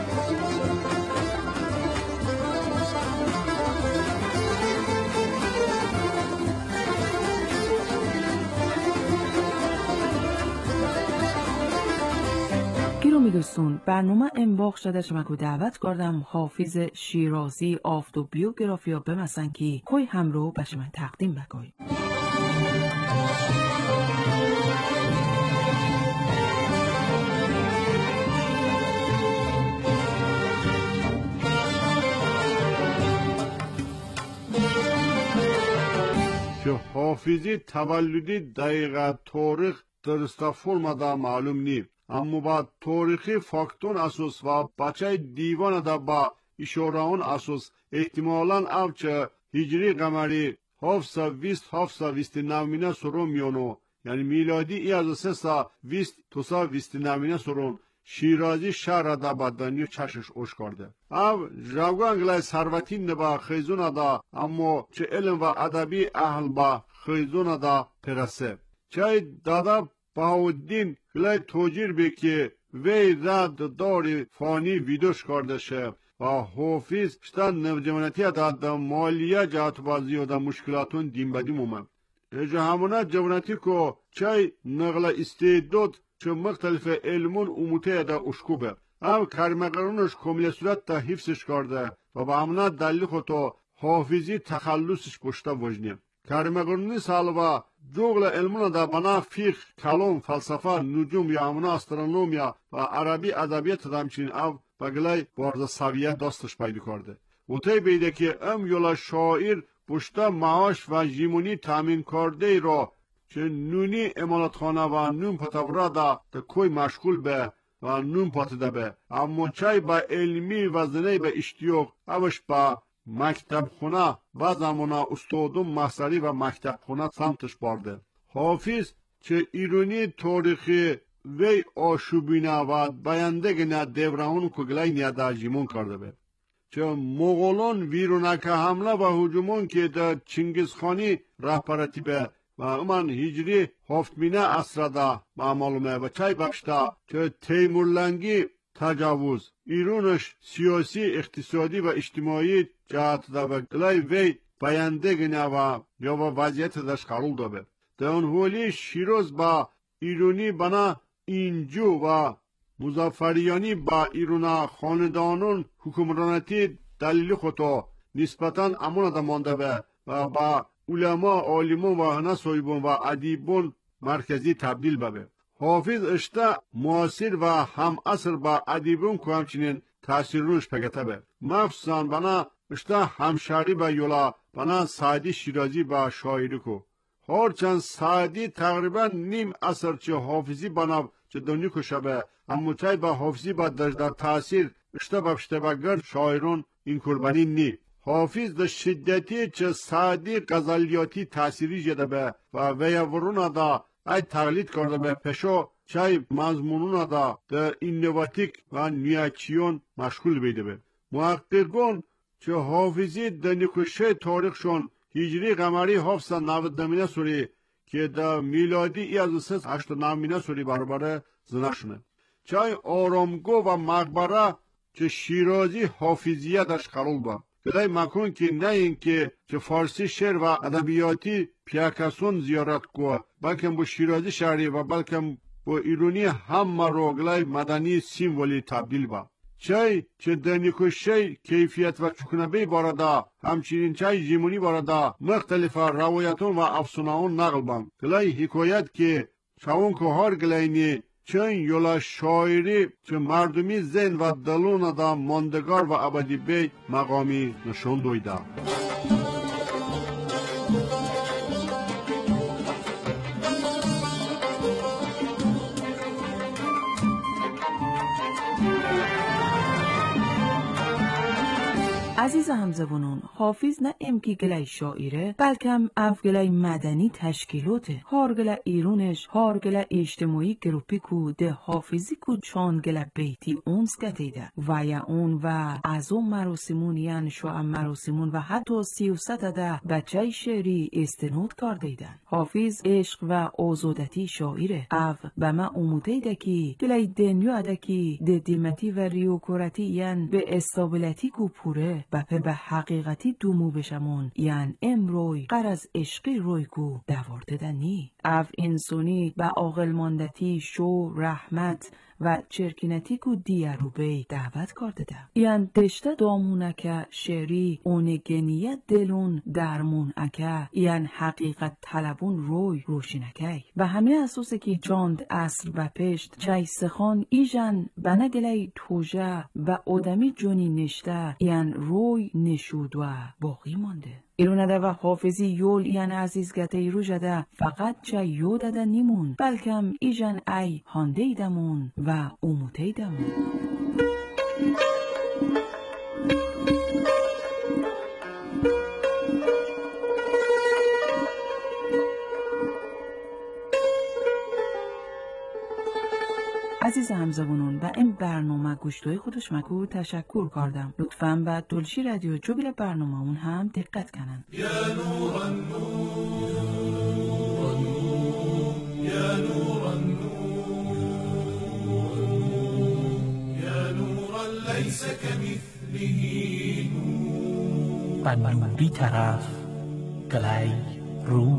[SPEAKER 8] دوستون برنامه انباق شده شمکو دعوت کردم حافظ شیرازی آفتو بیوگرافیا بمسن که کوی همرو بشمن تقدیم بکوی.
[SPEAKER 3] که حافظی تولدی دقیقه تاریخ درسته فرمادا معلوم نی، اما با تاریخی فاکتون اساس و بچه دیوان دا با اشارهون اساس احتمالاً اوچه هجری قمری 729 سرون میونو، یعنی میلادی ای از 329 سرون شیرازی شهر دا بدنی چشش اوش کرده. او جوگانگلای سروتین با خیزون دا، اما چه علم و ادبی اهل با خیزون دا پرسه. چه دادا بهاءالدین گلای توجیر بی که وی رد داری فانی ویدوش کرده شه و حافظ شتن نوجوانتی دا مالیه جهت بازی و دا مشکلاتون دیم بدیم اومد. اجا همونه جوانتی که چه نقل استعداد چه مختلف علمون اموته دا اشکوبه. او کرمقرونش کمیل صورت تا حفظش کرده و با همونه دلیل خودتو حافظی تخلصش پشتا وجنه. کرمقرونی سالوا جوغل علمون دا بنا فقه، کلام، فلسفه، نجوم یا همونه استرونومیا و عربی ادبیات دامچین او بگلای بارد سویه داستش پیدا کرده. و تی بیده که ام یولا شاعر پشتا معاش و جیمونی تامین کرده را که نونی امالتخانه و نون پتورا دا کوی مشغول به و نون پاتده به، اما چای با علمی و زنه به اشتیاق اوش با مکتب خونه و زمانه استادم محصری و مکتب خونه سمتش برده. حافظ چه ایرونی تاریخی وی آشوبینه و بیانده گنه دوران کگلای نیاده جیمون کرده به. چه مغولان ویرونک حمله و هجومون که در چنگیزخانی رهبرتی به و امان هجری هفتمینه عصر دا با معلومه و چای بخشتا که تیمورلنگی تجاوز ایرونش سیاسی اقتصادی و اجتماعی جهت دا و گلای وی بیانده گنه و یا و وضعیت داشت قرول دا به. در اونهولی شیروز با ایرونی بنا اینجو و مظفریانی با ایرونا خاندانون حکمرانتی دلیل خودتو نسبتاً امون دا مانده به و با علما، عالمون و هنسایبون و ادیبون مرکزی تبدیل به. حافظ اشتا معاصر و هم اثر با ادیبون که همچنین تاثیر روش پگته به. مخصوصاً بنا اشتا همشاری با یولا بنا سعدی شیرازی با شاعری کو. هرچند سعدی تقریبا نیم اثر چه حافظی بنا چه دنیا کشه به، اما چای با حافظی با در تاثیر اشتا بفشته بگر شاعرون این قربانی نی. حافظ در شدتی چه سعدی غزلیاتی تأثیری جده به و ویورون دا ای تقلید کرده به پشو چای مضمونون دا در اینواتیک و نیاچیون مشغول بیده به. محققون چه حافظی در نکشه تاریخشون هجری قمری 799 سوری که در میلادی ای از 389 سوری برابر زنخشونه. چای آرامگو و مقبره چه شیرازی حافظیه داشت قرول با. بدای مکن که نه اینکه چه فارسی شعر و ادبیاتی پیاکسون زیارت کو، بلکه با شیرازی شهری و بلکه با ایرونی هم روگلای مدنی سیمولی تبدیل با. چای چه دنیکوشه کیفیت و چکنبه باردا، همچنین چای جیمونی باردا مختلف روایتون و افسانه‌ون نقل بان. گلای حکایت که شاون که هر گلاینی چون یولا شاعری چه مردمی زن و دلون دا ماندگار و ابدی به مقامی نشون دویده.
[SPEAKER 8] عزیز همزبانان، حافظ نه امکی گلای شاعره بلکه اف گلای مدنی تشکیلاته. هار گلا ایرونش هار گلا اجتماعی گروپی کو ده حافظی کو چان گلا بیتی اونس گتیده و یا اون و از اون مراسمون یعن شوام مراسمون و حتی 300 ده بچه شعری استناد کردیدن. حافظ عشق و آزادتی شاعره. اف به ما اموده دکی گلای دنیا دکی ده دیمتی و ریوکورتی یعن به استابلتی کو پوره به حقیقتی دومو بشمون یعن امروی قرز عشقی روی کو دوارده دنی. اف انسانی و عاقل ماندتی شو رحمت و چرکینتی کو دیارو بی دعوت کرده ده. یان دشته دامونه که شعری اونگنیت دلون درمون اکه یان حقیقت طلبون روی روشنکی و همه اساسه که چاند اصر و پشت چای سخان ایجان بنگلی توجه و آدمی جونی نشته یان روی نشود و باقی مانده. ایرونده و حافظی یول یان عزیز گته ایرو جده فقط چه یودده نیمون بلکم ایجان ای هانده ایدمون و اموته ایدمون. عزیز همزبانون و این برنامه گوشتوی خودش مکو تشکر کردم. لطفاً به دلشی رادیو جوبیل برنامه اون هم دقت کنن.
[SPEAKER 9] یا نور النور یا نور النور یا نور لیس کمثله نور
[SPEAKER 4] بنوری طرف گلی رو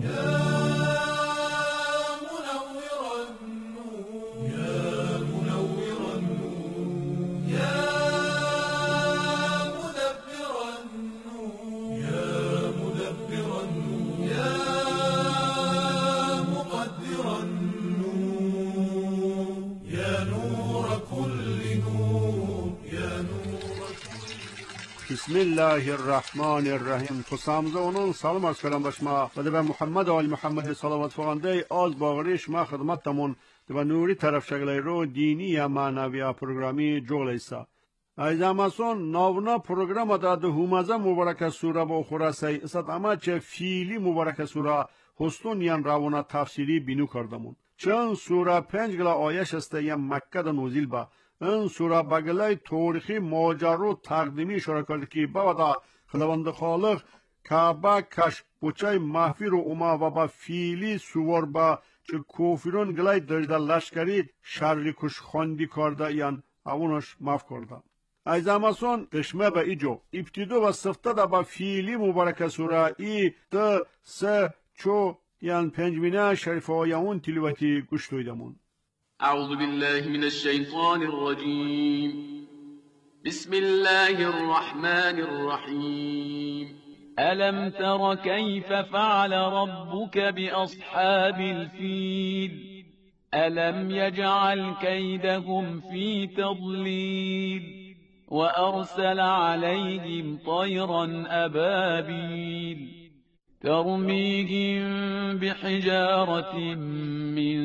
[SPEAKER 3] بسم الله الرحمن الرحیم. خسامزه اونون سلام عرض کردم به شما و به محمد و آل محمد صلوات فرمانده از باغریش ما خدمتتمون به نوری طرف شغلی رو دینی یا معنوی پروگرامی جوغل ایسا از اماسون ناونا پروگرام دا ده همزه مبارک سوره با خورسی اسد اما چه فیلی مبارک سوره هستون یان راونا تفسیری بینو کردمون چون سوره 5 گلا آیش است یا مکه دا نوزیل با این سوره بگلای تاریخی ماجرا تقدیمی اشاره کرده که بعد خداوند خالق کعبه کش بچای محفی رو اوما و با فیلی سوار با چه کوفرون گلای دجده لشکری شرری کش خواندی کرده یان اونش معاف کرده. از اماسون قشمه به ایجو ابتدو و سفته دا با فیلی مبارک سوره ای ده سه چو یان پنجمینه شریفه اون تلوتی گوش دویدمون.
[SPEAKER 10] أعوذ بالله من الشيطان الرجيم بسم الله الرحمن الرحيم ألم تر كيف فعل ربك بأصحاب الفيل ألم يجعل كيدهم في تضليل وأرسل عليهم طيرا أبابيل ترميهم بحجارة من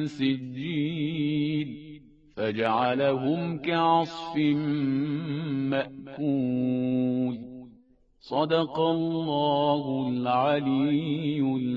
[SPEAKER 10] سجيل فجعلهم كعصف مأكول صدق الله العلي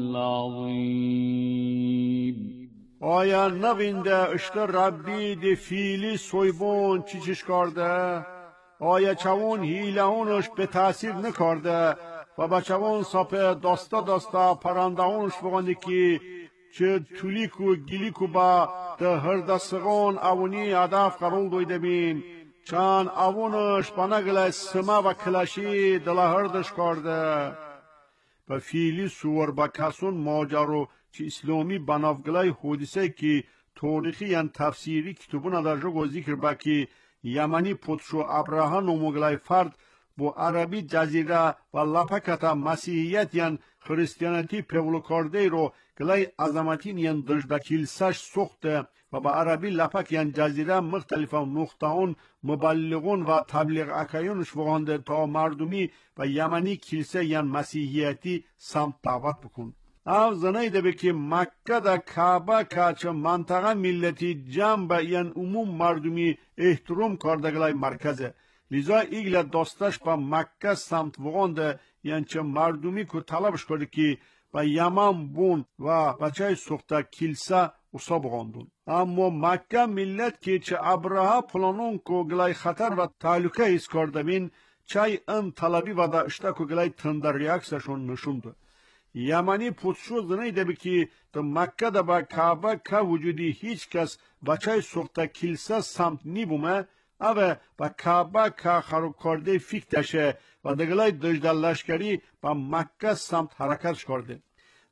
[SPEAKER 10] العظيم.
[SPEAKER 3] آیا نوینده اشتر ربی دی فیلی سویبون چیچش کرده؟ آیا چون هیله اونش به تاثیر نکرده؟ و بچه‌ون ساپه داستا پرنده اونش بگنده که چه تولیکو گیلیکو با ده هر دستگان اونی هدف قرار دویده بین چند اونش بنگل سمه و کلاشی دل هردش کرده. و فیلی سور با کسون ماجرو چه اسلامی بنافگلای حدیثه که تاریخی یان تفسیری کتبون در جو ذکر با که یمنی پتشو ابراها نموگلای فرد با عربی جزیره و لپکتا مسیحیت یان خریستیانیتی پیولو کرده رو گلای عظمتین یان دجده کلسش سخته و با عربی لپک یان جزیره مختلف نقطهون مبلغون و تبلیغ اکایونش بگنده تا مردمی و یمنی کلسه یان مسیحیتی سمت دعوت بکن. او زنایده به که مکه دا کعبه که منطقه ملتی جمع یان عموم مردمی احترام کرده گلای مرکزه لذا ایگل داستش با مکه سمت وغانده یعنی چه مردمی که طلبش کرده که با یمن بون و بچه سخته کلسه اصا بغاندون. اما مکه ملت که چه ابراها پلانون که گلای خطر و تعلقه ایس کرده بین چه این طلبی و دا اشته که گلای تندر ریاکسشون نشونده. یمنی پوتشو زنیده بی که دا مکه دا با کعبه که وجودی هیچ کس بچه سخته کلسه سمت نیبومه اوه با کعبه که خراب کرده فکتشه و دگلای دجده لشکری با مکه سمت حرکتش کرده.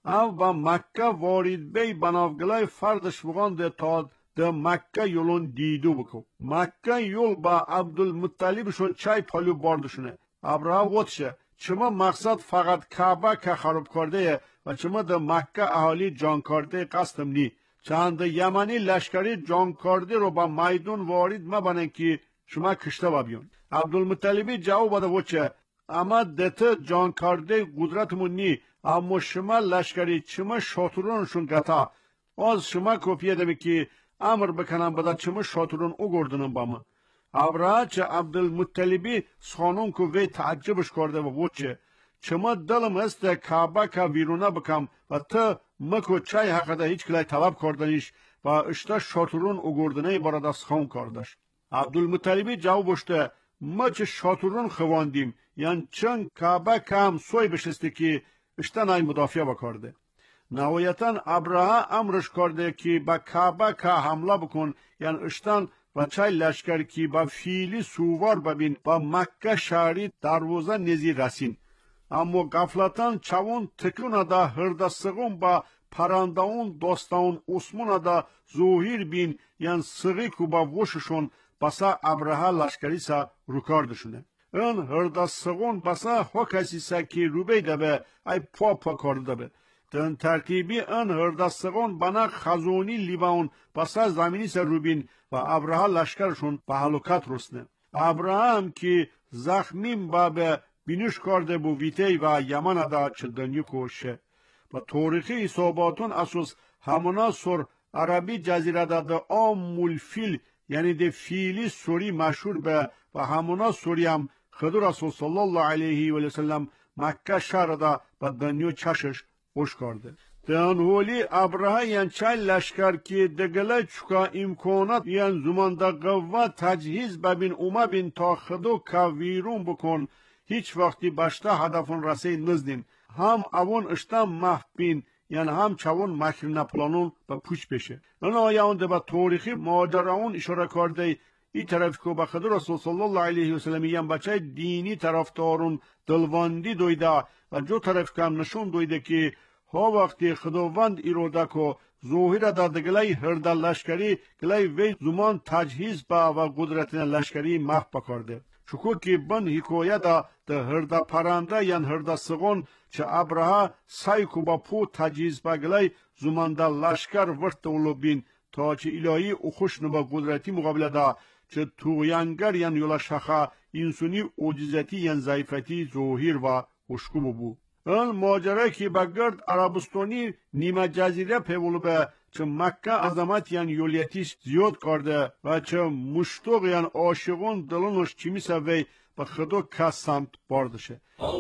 [SPEAKER 3] او با مکه وارد بی بنافگلای فردش بغانده تا ده مکه یولون دیدو بکو. مکه یول با عبدالمطلبشون چای پالو باردشونه. ابراهیم وطشه چما مقصد فقط کعبه که خراب کرده و چما ده مکه اهالی جان کرده قصدم نی. چند یمنی لشکری جان کرده رو با میدون وارد مبنن که شما کشته ببیون. عبدالمطلبی جواب بده وچه اما دته جان کرده قدرتمون نی، اما شما لشکری چما شاترونشون گتا از شما کپیه دمی که امر بکنم بده چما شاترون او گردنم با من. ابراهیم چه عبدالمطلبی سخانون که وی تعجبش کرده و وچه چما دلم است کعبه که ویرونه بکم و تا مکو چای حقیده هیچ کلی طلب کردنیش و اشتا شاترون او گردنه براد از خون کردش. عبدالمطلبی جواب بشته ما چه شاترون خواندیم یعنی چند کعبه که هم سوی بشسته که اشتا نای مدافع بکرده. نهایتا ابراهیم امرش کرده که با کعبه که حمله بکن یعنی اشتان و چای لشکر که با فیلی سووار ببین با مکه شهری دروازه نزی رسین. اما غفلتان چوون تکون دا هردستگون با پرندهون دوستان عثمان دا ظهور بین یعنی سغی که با وششون بسا ابراهیم لشکری سا رکاردشونه. اون هردستگون بسا حکسی سا که روبه دبه ای پا کرده به. تن ترتیبی ان هردستگان بنا خزونی لیبان پس زمینی سر روبین و ابراهیم لشکرشون به هلاکت رسنه. ابراهیم که زخمیم با به بینش کرده بو ویتی و یمن دا چدنیو کوشه. و تاریخی حساباتون اساس همونا سر عربی جزیره دا آمول فیل یعنی ده فیلی سوری مشهور به و همونا سوری هم خدا رسول صلی الله علیه و سلم مکه شهر دا به دنیو چشش خوش کرده. تنهولی ابراهیم یعنی چای لشکر که دگله چکا امکانات یعنی زمان دا قوه تجهیز ببین اوما بین تا خدو که ویرون بکن هیچ وقتی بشته هدفون رسی نزدین. هم اون اشتا محبین یعنی هم چون مکر نپلانون با پوچ بشه. اون آیان ده با تاریخی ماجراون اشاره کرده این طرف که با خدا رسول صلی الله علیه و سلم یعنی بچه دینی طرفدارون دلواندی دویده و جو طرف که هم نشون دویده که ها وقتی خداوند ایروده که ظاهر دا دگلی هرده لشکری گلی وی زمان تجهیز با و قدرت لشکری محب کرده. شکر که بن حکایه دا هرده پرنده یعنی هرده سگون چه ابراهیم سعی که با پو تجهیز با گلی زمان دا لشکر ورد اولو بین تا چه الهی او خوش نبا قدرتی مقابله دا چه توغیانگر یعنی یولا شخه انسانی عجزتی یعنی ضعیفتی ظاهر و خوشکو بو. اون ماجرا که بگرد عربستانی نیمه جزیره پیولو به چه مکه عظمت یعنی یولیتیش زیاد کرده و چه مشتوق یعنی عاشقون دلونش چی میسوی به خدا کس سمت باردشه.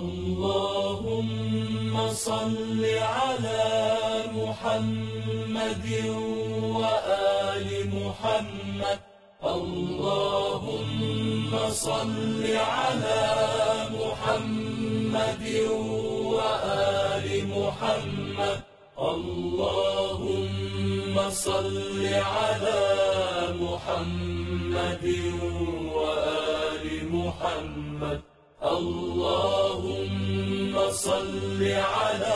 [SPEAKER 9] اللهم صل على محمد و آل محمد. اللهم صل على محمد وآل محمد. اللهم صل على محمد وآل محمد. اللهم صل على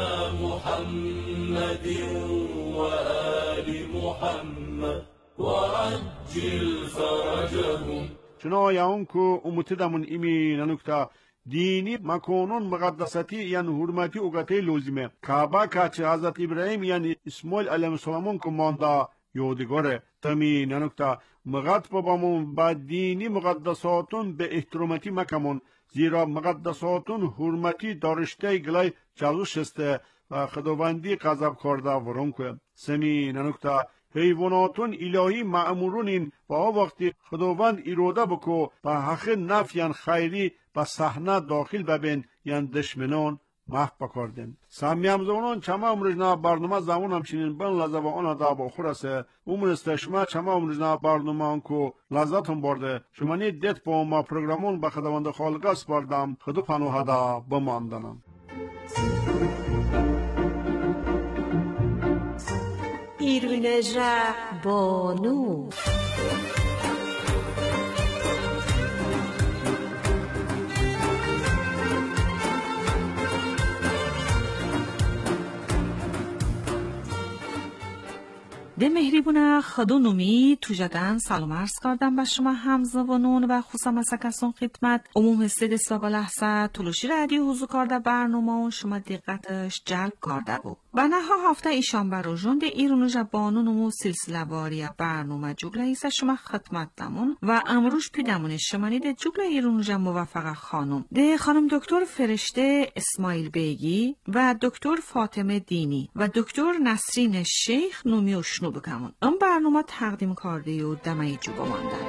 [SPEAKER 9] محمد وآل محمد وعجل فرجهم.
[SPEAKER 3] چنای اون که امتدمون ایمی ننکتا دینی مکانون مقدساتی یعنی حرمتی اوگته لازمه. کعبه که چه حضرت ابراهیم یعنی اسماعیل علیه السلام که مانده یادگاره. تمی ننکتا مقد بابامون با دینی مقدساتون به احترامتی مکمون زیرا مقدساتون حرمتی دارشته گلای جلوش استه و خداوندی غضب کرده ورون که. سمی ننکتا حیواناتون الهی معمورونین و وقتی خداوند اراده بکو و حق نفیان خیری و صحنه داخل ببین یعنی دشمنان محب کردن. سمی همزونان چما امروزنا برنامه زمان همچنین بن لذا و آن دا با خورسه امروز شما چما امروزنا برنامه انکو لذتون برده شما نید دیت با ما پروگرامون به خداوند خالقاس بردم خدو پنوه دا بماندنم.
[SPEAKER 11] ایرونجا بانو
[SPEAKER 8] ده مهریبونه خدونومی توجدن سلام عرض کردم به شما همزبانون و خصوصا مسکسون خدمت عموم استد ساقا لحظه تلوشی رادیو حضور کرده برنامه شما دقتش جلب کرده بود. و نها هفته ایشان بروژون ده ایرونو جبانونمو سلسله واری برنامه جگله ایسا شما خدمت دمون و امروش پیدمون شمانی ده جگله ایرونو جب موفق خانم ده خانم دکتر فرشته اسماعیل بیگی و دکتر فاطمه دینی و دکتر نسرین شیخ نومی و شنو بکمون اون برنامه تقدیم کرده و دمه جو بماندن.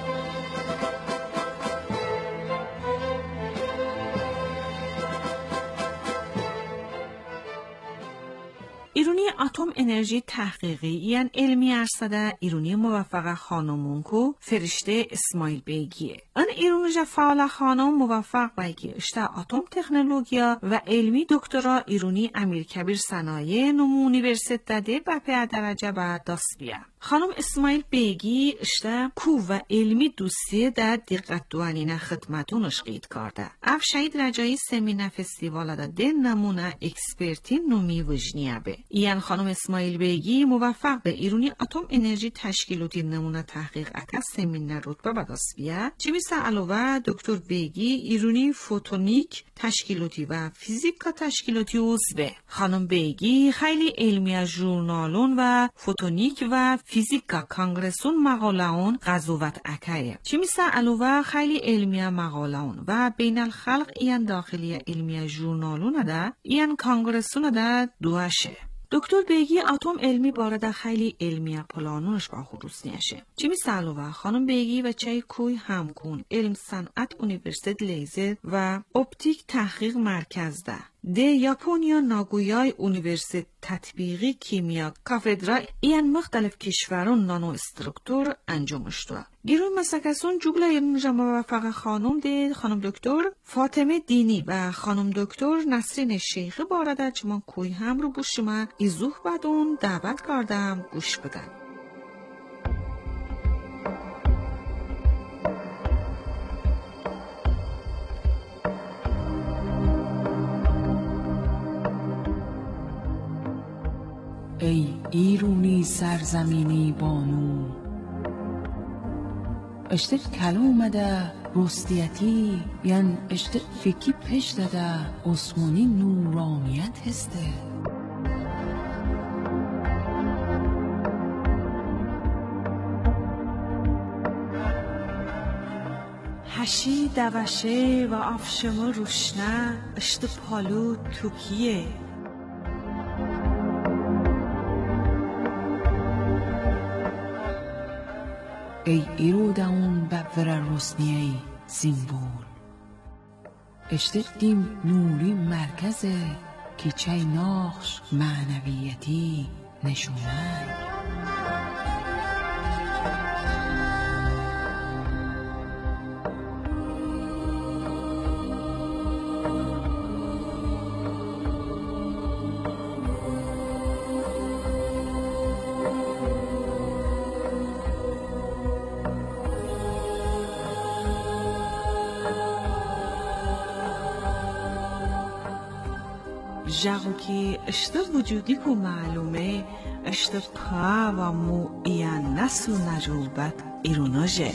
[SPEAKER 8] ایرونی اتم انرژی تحقیقی یعنی علمی ارصده ایرونی موفق خانمون کو فرشته اسماعیل بیگیه. ان ایرونی فعال خانم موفق بیگی اشته اتم تکنولوژیا و علمی دکترا ایرونی امیرکبیر صنایع نمو اونیورسیت داده و په درجه به دست بیه. خانم اسماعیل بیگی اشته کو و علمی دوستی در دقت دوانین خدمتونش قید کرده. اف شهید رجایی سمینه فستیوال داده نمونه اکسپرتی نومی وجنیه به. یعنی خانم اسماعیل بیگی موفق به ایرونی اتم انرژی تشکیلاتی نمونه تحقیق اکس سمینه رتبه به دست بیه. چه میسه علاوه دکتر بیگی ایرونی فوتونیک تشکیلاتی و فیزیکا تشکیلاتی عضوه. خانم بیگی خیلی علمی ژورنالون و فوتونیک و فیزیکا کانگرسون مقالهون قضاوت اکایه. چی میسه علاوه خیلی علمی مقالهون و بین الخلق این داخلی علمی ژورنالون ده این کانگرسون ده دوشه. دکتر بیگی اتم علمی بارد خیلی علمی پلانونش با خروس نیشه. چی میسه علاوه خانم بیگی و چای کوی همکون علم صنعت اونیورسیت لیزر و اپتیک تحقیق مرکز ده. ده یاپونیا ناگویای اونیورسیت تطبیقی کیمیا کافدرا این مختلف کشورون نانو استرکتور انجامش داد. گیرون مسکسون جگله ایرونو موفق خانم ده خانم دکتر فاطمه دینی و خانم دکتر نسرین شیخ بارده چمان کوی هم رو بوشما ایزوح بدون دعوت کردم گوش بدن. ای ایرونی سرزمینی بانو اشتر کل اومده رستیتی یعنی اشتر فکی پش داده عثمانی نورانیت هسته. هشی دوشه و آفشما روشنه اشتر پالو توکیه. ای ایروداون ببور رسنیه سیمبول اشتر دیم نوری مرکزه که چای ناخش معنویتی نشونه. جاگو که اشته وجودی که معلومه اشته پا و مو ایان نسل نجوبت ایروناجه.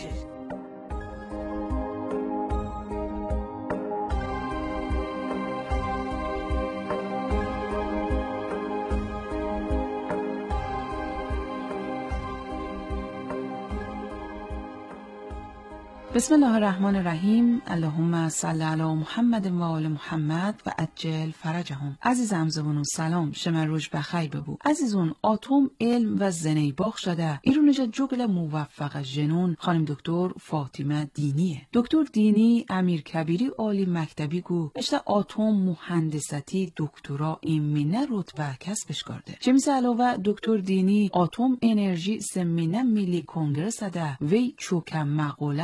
[SPEAKER 8] بسم الله الرحمن الرحیم. اللهم صل علی محمد و آل محمد و عجل فرجهم. عزیز همزبانون سلام، شما روز بخیر ببو. عزیزون اتم علم و زنی باخ شده ایرونجا جگل موفق جنون خانم دکتر فاطمه دینیه. دکتر دینی امیر کبیری عالی مکتبی گو اشته اتم مهندستی دکترا ایمینه رتبه کسبش کرده. چمیز علاوه دکتر دینی اتم انرژی سمینه ملی کنگرس ده وی چوکم مقاله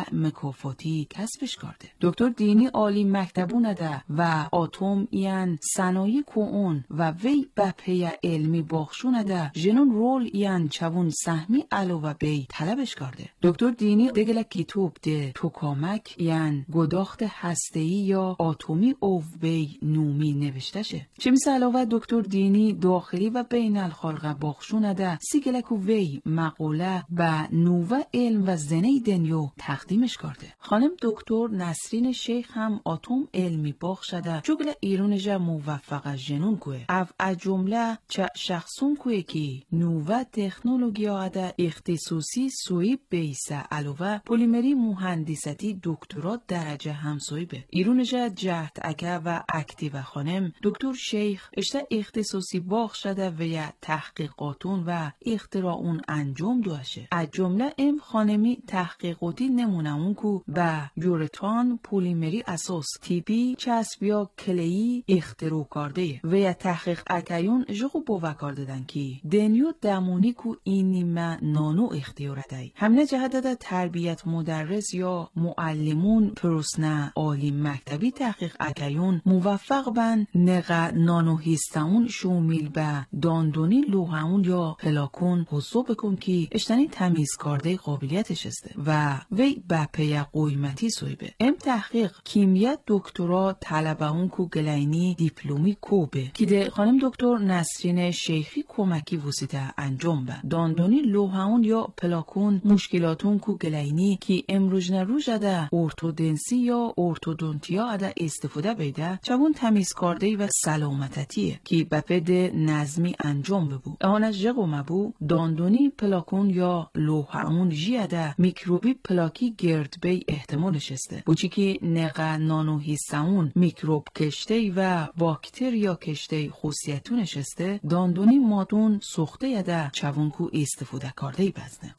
[SPEAKER 8] مکافاتی کسبش کرده. دکتر دینی عالی مکتبونه ده و آتوم یان صنایع کون و وی بپی علمی باخشونه ده جنون رول یان چوون سهمی علاوه بی طلبش کرده. دکتر دینی دگل کتاب ده توکامک یان گداخت هسته‌ای یا آتومی او بی نومی نوشته شه. چه مثل علاوه دکتر دینی داخلی و بین الخلق باخشونه ده سیگلکو وی مقوله و نوه علم و زنه دنیو تقدیمش کرده. خانم دکتر نسرین شیخ هم آتوم علمی باخ شده جگل ایرون جا موفق جنون کوه. او جمله چه شخصون کوه کی نوه تکنولوژی آده اختصاصی سوی بیسه علاوه پولیمری مهندستی دکترات درجه همسوی به. ایرون جا جهت اکه و اکتیو خانم دکتر شیخ اشته اختصاصی باخ شده و یا تحقیقاتون و اختراعون انجام دوشه. از جمله ام خانمی تحقیقاتی نمونه اون کو با یورتان پولیمری اساس تیپی چسبیا کلی اختراع کرده و یا تحقیق اکیون جغو باور کردن کی دنیو دمونی کو اینیمه نانو اختیار دای. همه جهت ده تربیت مدرس یا معلمون پرسنه عالی مکتبی تحقیق اکیون موفق بن نقا نانو هیستمون شومیل به داندونی لوحمون یا پلاکون حضو بکن کی اشتنی تمیز کرده قابلیتش استه و وی به پی قیمتی سویبه. ام تحقیق کیمیا دکترا طلبه اون کو گلینی دیپلومی کوبه که ده خانم دکتر نسرین شیخی کمکی وسیطه انجام به داندونی لوحمون یا پلاکون مشکلاتون کو گلینی که امروز نروز ده ارتودنسی یا ارتودونتیا اده استفاده بیده چون تمیز کرده و سلامتتیه که به پد نظمی انجام ببو. آن از جغو مبو داندونی پلاکون یا لوحمون جیده میکروبی پلاکی گرد بی احتمالش استه. بوچی که نقا نانو هیستمون میکروب کشته و باکتریا کشته خصوصیتونش استه داندونی مادون سخته یده چونکو استفاده کرده بزنه.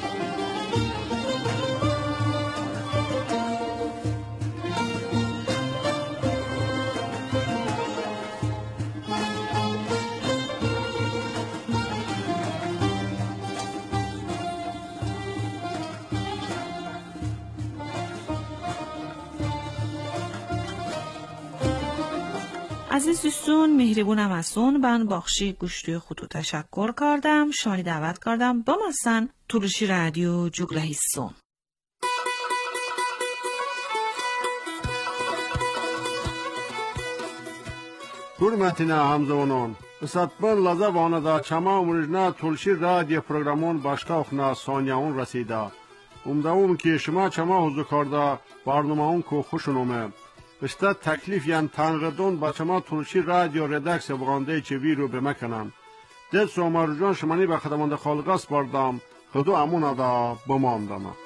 [SPEAKER 12] عزیز دوستون مهربونم هستون من باخشی گوشتوی خودو تشکر کردم شانی دعوت کردم با مثلا تولوشی رادیو جوگله هستون.
[SPEAKER 3] Hürmetine hamzavanın, ısatman laza vanada çama umrujna tulşi radyo programın başka okna saniyavun rasida. Umdavum ki şima çama huzu karda barnumağın ku خوشنومه. İşte teklif yan tanrıdon başıma tulşi radyo redakse bugande çeviru bemekanan. Ded somarucan şımani be xadamanda xalqas bardam, xudu amuna da bamandama.